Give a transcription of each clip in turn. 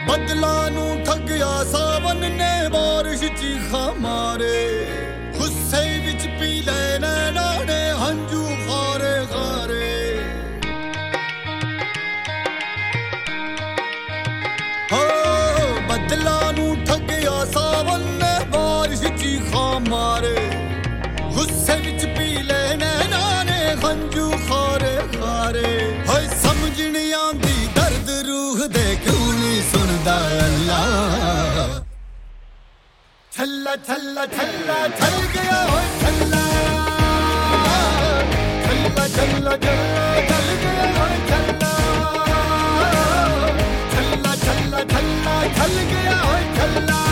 बदला नू ठगिया सावन ने बारिश चीखा मारे गुस्से विच पी ले नैना ने हंजू खारे खारे हो बदला नू ठगिया सावन ने बारिश चीखा मारे गुस्से विच पी ले नैना ने हंजू खारे खारे होए समझ नहीं आंदी दर्द रूह दे क्यों नहीं सुनदा अल्लाह छल्ला छल्ला छल्ला छल गया होए छल्ला छल्ला छल्ला छल गया होए छल्ला छल्ला छल्ला छल्ला छल गया होए छल्ला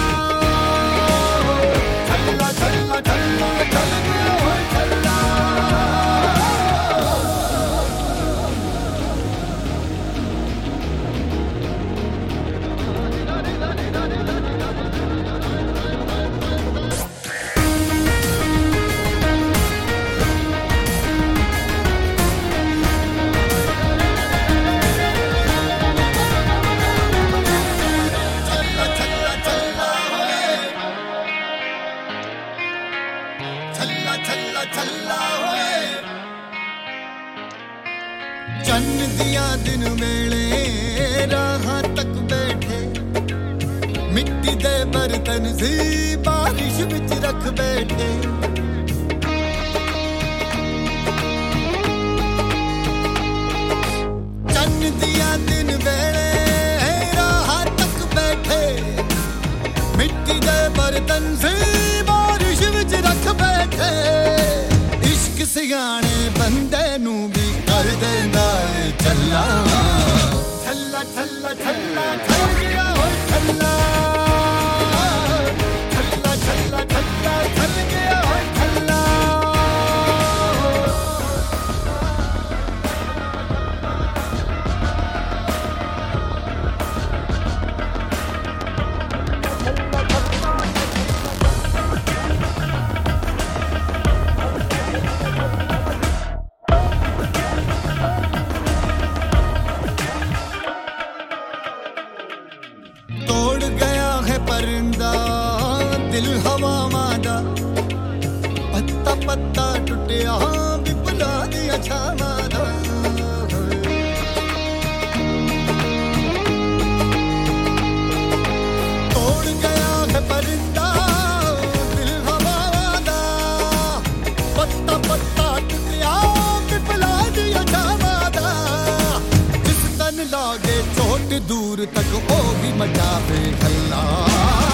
छल्ला छल्ला छल्ला छल गया होए छल्ला चन्न दिया दिन वेले राहां तक बैठे मिट्टी दे बर्तन सी बारिश विच रख बैठे चन्न दिया दिन वेले राहां तक बैठे मिट्टी दे बर्तन सी बारिश विच रख बैठे इश्क सियाने बंदे नू भी कर देंदा है चल्ला छल्ला छल्ला छल्ला छल गया होए छल्ला छल्ला छल्ला छल्ला छल गया होए छल्ला परिंदा दिल हवावां दा पत्ता पत्ता टुटिया विपला दिया छावां दा तोड़ गया है परिंदा दिल हवावां दा पत्ता पत्ता टुटिया विपला दिया छावां दा जिस तन लागे चोट दूर तक ओ भी मचावे हल्ला